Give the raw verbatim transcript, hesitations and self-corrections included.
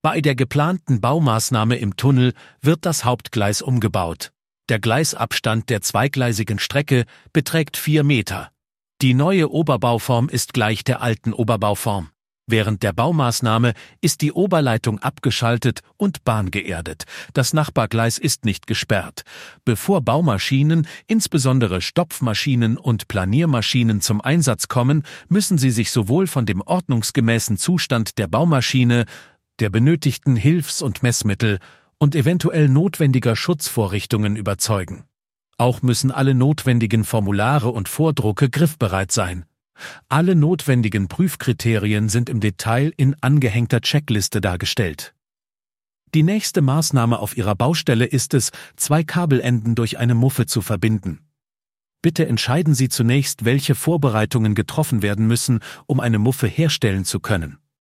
Bei der geplanten Baumaßnahme im Tunnel wird das Hauptgleis umgebaut. Der Gleisabstand der zweigleisigen Strecke beträgt vier Meter. Die neue Oberbauform ist gleich der alten Oberbauform. Während der Baumaßnahme ist die Oberleitung abgeschaltet und bahngeerdet. Das Nachbargleis ist nicht gesperrt. Bevor Baumaschinen, insbesondere Stopfmaschinen und Planiermaschinen zum Einsatz kommen, müssen sie sich sowohl von dem ordnungsgemäßen Zustand der Baumaschine, der benötigten Hilfs- und Messmittel und eventuell notwendiger Schutzvorrichtungen überzeugen. Auch müssen alle notwendigen Formulare und Vordrucke griffbereit sein. Alle notwendigen Prüfkriterien sind im Detail in angehängter Checkliste dargestellt. Die nächste Maßnahme auf Ihrer Baustelle ist es, zwei Kabelenden durch eine Muffe zu verbinden. Bitte entscheiden Sie zunächst, welche Vorbereitungen getroffen werden müssen, um eine Muffe herstellen zu können.